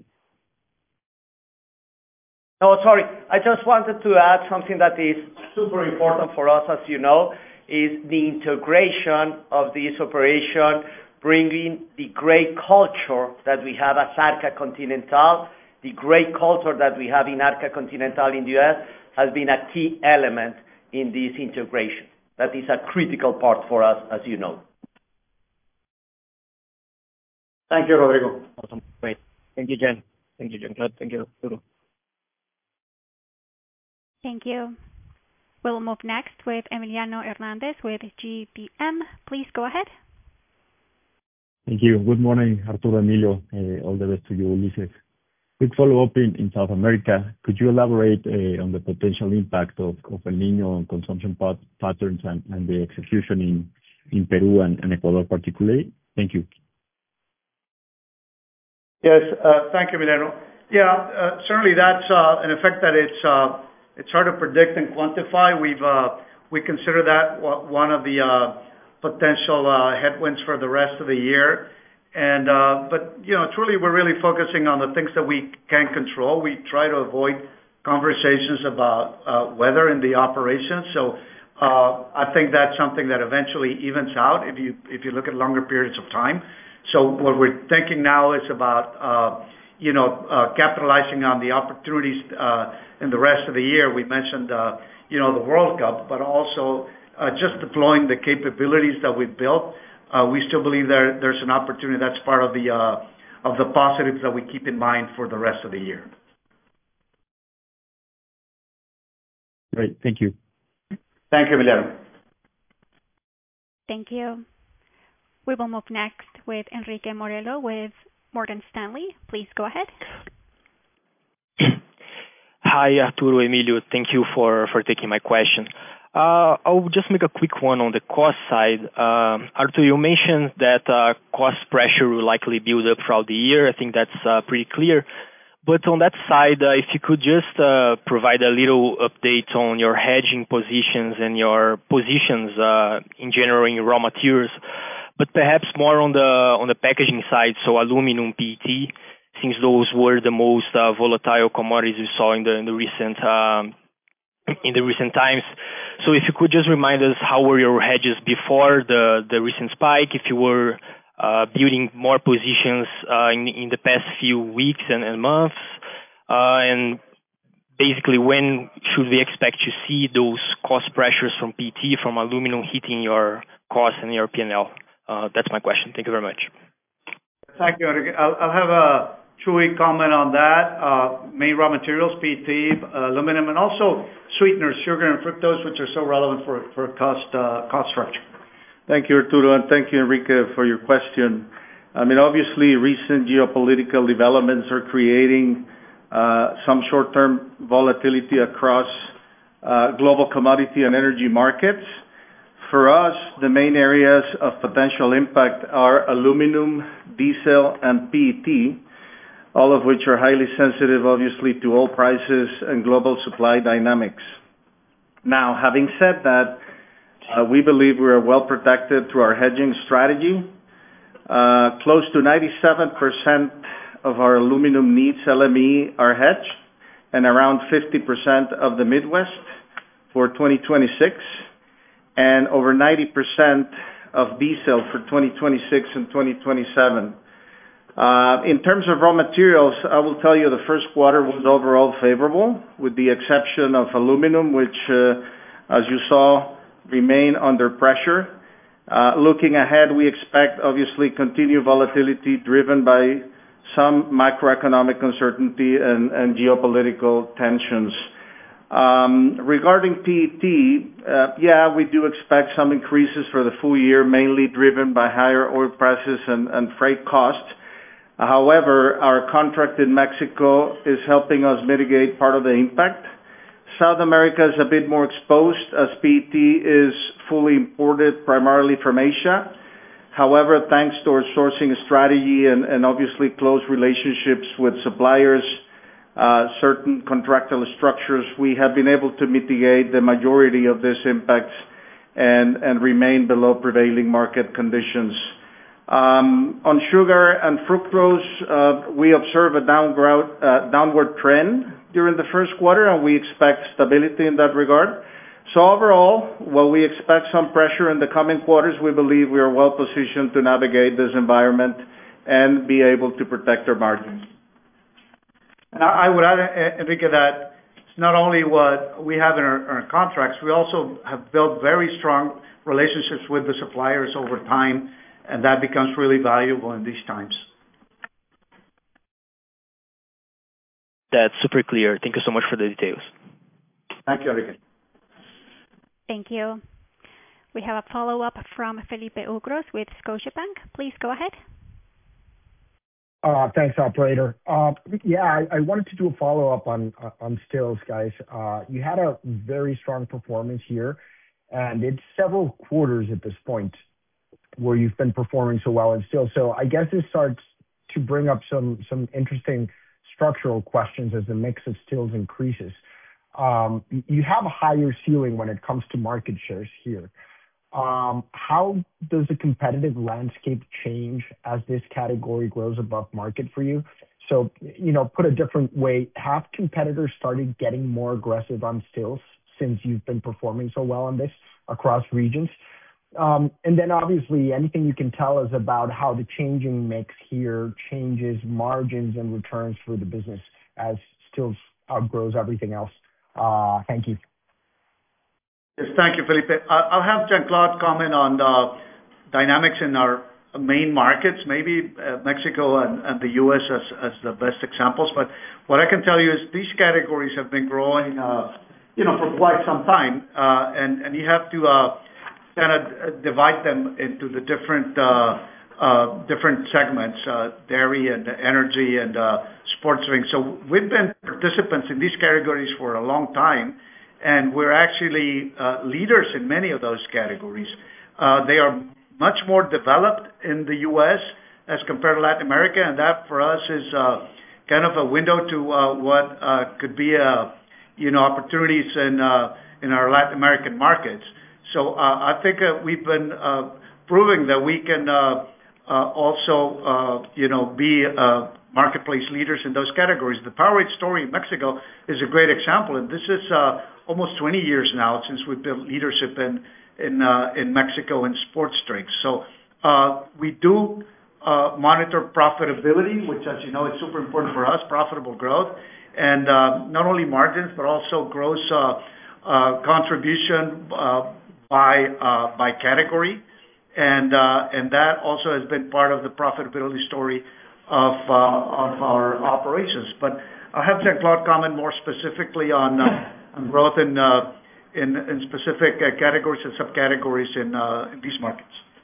No, sorry. I just wanted to add something that is super important for us, as you know, is the integration of this operation, bringing the great culture that we have at Arca Continental, the great culture that we have in Arca Continental in the U.S. has been a key element in this integration. That is a critical part for us, as you know. Thank you, Rodrigo. Awesome. Great. Thank you, Jen. Thank you, Jean-Claude. Thank you, Arturo. Thank you. We'll move next with Emiliano Hernandez with GBM. Please go ahead. Thank you. Good morning, Arturo, Emilio. All the best to you, Ulises. Quick follow-up in South America. Could you elaborate on the potential impact of El Niño on consumption patterns and the execution in Peru and Ecuador particularly? Thank you. Yes. Thank you, Emiliano. Yeah, certainly that's an effect that it's hard to predict and quantify. We consider that one of the potential headwinds for the rest of the year. But truly, we're really focusing on the things that we can control. We try to avoid conversations about weather in the operation. So I think that's something that eventually evens out if you look at longer periods of time. So what we're thinking now is about capitalizing on the opportunities in the rest of the year. We mentioned the World Cup, but also just deploying the capabilities that we've built. We still believe there's an opportunity. That's part of the positives that we keep in mind for the rest of the year. Great. Thank you. Thank you, Emiliano. Thank you. We will move next with Enrique Morello with Morgan Stanley. Please go ahead. Hi, Arturo, Emilio. Thank you for taking my question. I'll just make a quick one on the cost side. Arturo, you mentioned that cost pressure will likely build up throughout the year. I think that's pretty clear. But on that side, if you could just provide a little update on your hedging positions and your positions in general in raw materials, but perhaps more on the packaging side, so aluminum, PET, since those were the most volatile commodities we saw in the recent times. So if you could just remind us how were your hedges before the recent spike, if you were building more positions in the past few weeks and months, and basically when should we expect to see those cost pressures from PET, from aluminum hitting your costs and your P&L? That's my question. Thank you very much. Thank you, Enrique. I'll have Chuy comment on that. Main raw materials, PET, aluminum, and also sweeteners, sugar and fructose, which are so relevant for cost structure. Thank you, Arturo, and thank you, Enrique, for your question. I mean, obviously, recent geopolitical developments are creating some short-term volatility across global commodity and energy markets. For us, the main areas of potential impact are aluminum, diesel, and PET, all of which are highly sensitive, obviously, to oil prices and global supply dynamics. Now, having said that, we believe we are well protected through our hedging strategy. Close to 97% of our aluminum needs, LME, are hedged, and around 50% of the Midwest for 2026, and over 90% of diesel for 2026 and 2027. In terms of raw materials, I will tell you the first quarter was overall favorable, with the exception of aluminum, which, as you saw, remain under pressure. Looking ahead, we expect, obviously, continued volatility driven by some macroeconomic uncertainty and geopolitical tensions. Regarding PET, yeah, we do expect some increases for the full year, mainly driven by higher oil prices and freight costs. However, our contract in Mexico is helping us mitigate part of the impact. South America is a bit more exposed, as PET is fully imported primarily from Asia. However, thanks to our sourcing strategy and obviously close relationships with suppliers, certain contractual structures, we have been able to mitigate the majority of these impacts and remain below prevailing market conditions. On sugar and fructose, we observe a downward trend during the first quarter, and we expect stability in that regard. So overall, while we expect some pressure in the coming quarters, we believe we are well positioned to navigate this environment and be able to protect our margins. And I would add, Enrique, that it's not only what we have in our contracts, we also have built very strong relationships with the suppliers over time, and that becomes really valuable in these times. That's super clear. Thank you so much for the details. Thank you, Enrique. Thank you. We have a follow-up from Felipe Ucros with Scotiabank. Please go ahead. Thanks, operator. Yeah, I wanted to do a follow-up on stills, guys. You had a very strong performance here, and it's several quarters at this point where you've been performing so well in stills. So I guess this starts to bring up some interesting structural questions as the mix of stills increases. You have a higher ceiling when it comes to market shares here. How does the competitive landscape change as this category grows above market for you? So, put a different way, have competitors started getting more aggressive on stills since you've been performing so well on this across regions? And then obviously, anything you can tell us about how the changing mix here changes margins and returns for the business as stills outgrows everything else. Thank you. Yes, thank you, Felipe. I'll have Jean-Claude comment on the dynamics in our main markets, maybe Mexico and the U.S. as the best examples. But what I can tell you is these categories have been growing, for quite some time, and you have to kind of divide them into the different segments, dairy and energy and sports drinks. So we've been participants in these categories for a long time, and we're actually leaders in many of those categories. They are much more developed in the U.S. as compared to Latin America, and that for us is kind of a window to what could be opportunities in our Latin American markets. So I think we've been proving that we can also be marketplace leaders in those categories. The Powerade story in Mexico is a great example, and this is almost 20 years now since we've built leadership in Mexico in sports drinks. So we do monitor profitability, which, as you know, is super important for us, profitable growth, and not only margins, but also gross contribution by category. And that also has been part of the profitability story of our operations. But I'll have Jean-Claude comment more specifically on growth in specific categories and subcategories in these markets.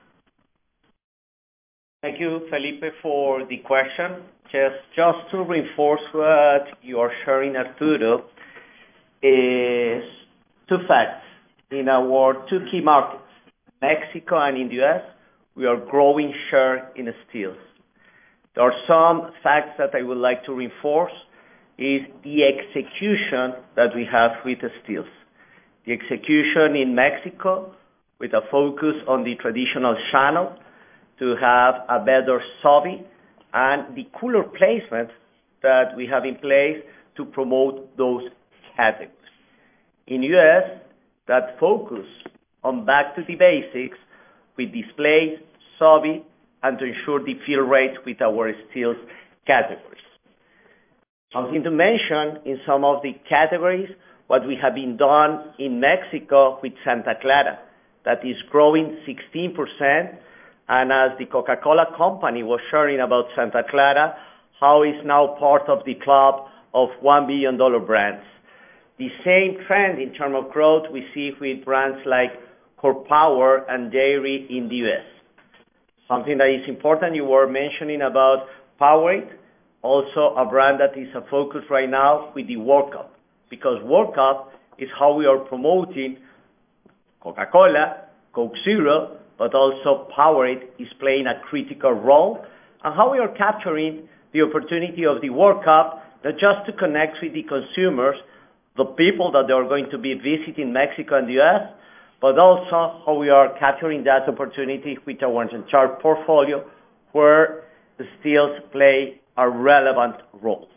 Thank you, Felipe, for the question. Just to reinforce what you are sharing, Arturo, is two facts in our two key markets, Mexico and in the U.S., we are growing share in stills. There are some facts that I would like to reinforce is the execution that we have with the stills. The execution in Mexico with a focus on the traditional channel to have a better SOV and the cooler placement that we have in place to promote those categories. In U.S., that focus on back to the basics with displays, SOV, and to ensure the fill rates with our stills categories. Something to mention in some of the categories, what we have been done in Mexico with Santa Clara, that is growing 16%, and as the Coca-Cola Company was sharing about Santa Clara, how it's now part of the club of $1 billion brands. The same trend in terms of growth we see with brands like Core Power and dairy in the U.S. Something that is important, you were mentioning about Powerade, also a brand that is a focus right now with the World Cup, because World Cup is how we are promoting Coca-Cola, Coke Zero, but also Powerade is playing a critical role, and how we are capturing the opportunity of the World Cup, not just to connect with the consumers, the people that are going to be visiting Mexico and the U.S., but also how we are capturing that opportunity with our entire portfolio, where the stills play a relevant role.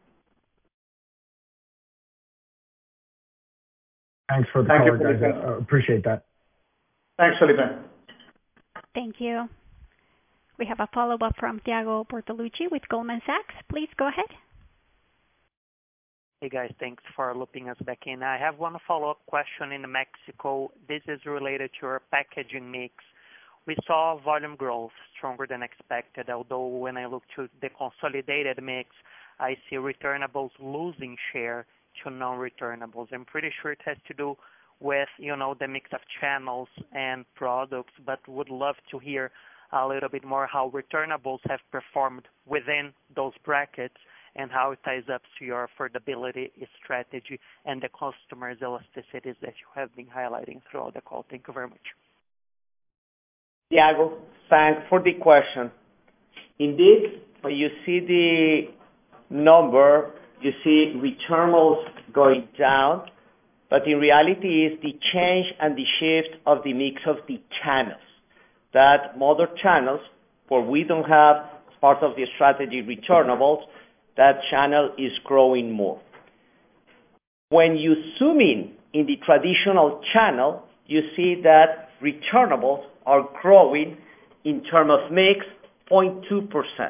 Thanks for the call, guys. I appreciate that. Thanks, Felipe. Thank you. We have a follow-up from Thiago Bortolucci with Goldman Sachs. Please go ahead. Hey, guys. Thanks for looping us back in. I have one follow-up question in Mexico. This is related to your packaging mix. We saw volume growth stronger than expected, although when I look to the consolidated mix, I see returnables losing share to non-returnables. I'm pretty sure it has to do with, the mix of channels and products, but would love to hear a little bit more how returnables have performed within those brackets and how it ties up to your affordability strategy and the customers' elasticities that you have been highlighting throughout the call. Thank you very much. Thiago, thanks for the question. Indeed, when you see the number, you see returnables going down, but in reality is the change and the shift of the mix of the channels. That modern channels, where we don't have as part of the strategy returnables, that channel is growing more. When you zoom in the traditional channel, you see that returnables are growing in terms of mix 0.2%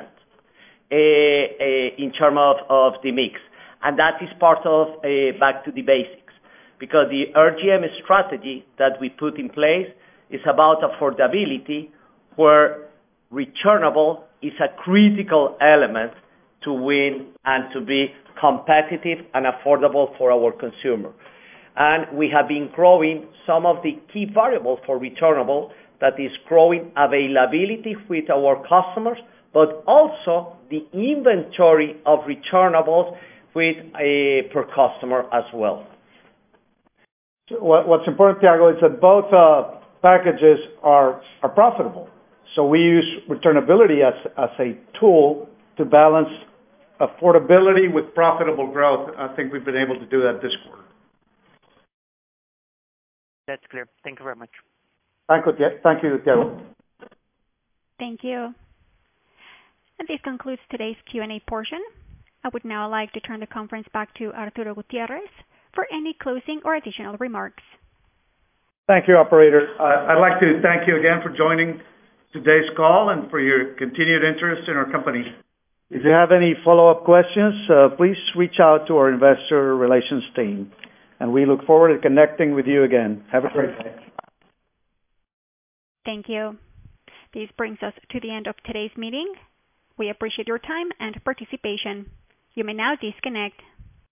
in terms of the mix. And that is part of back to the basics, because the RGM strategy that we put in place is about affordability, where returnable is a critical element to win and to be competitive and affordable for our consumer. And we have been growing some of the key variables for returnable, that is growing availability with our customers, but also the inventory of returnables with per customer as well. So what's important, Thiago, is that both packages are profitable. So we use returnability as a tool to balance affordability with profitable growth. I think we've been able to do that this quarter. That's clear. Thank you very much. Thank you, Thiago. Thank you. And this concludes today's Q&A portion. I would now like to turn the conference back to Arturo Gutierrez for any closing or additional remarks. Thank you, operator. I'd like to thank you again for joining today's call and for your continued interest in our company. If you have any follow-up questions, please reach out to our investor relations team, and we look forward to connecting with you again. Have a great day. Thank you. This brings us to the end of today's meeting. We appreciate your time and participation. You may now disconnect.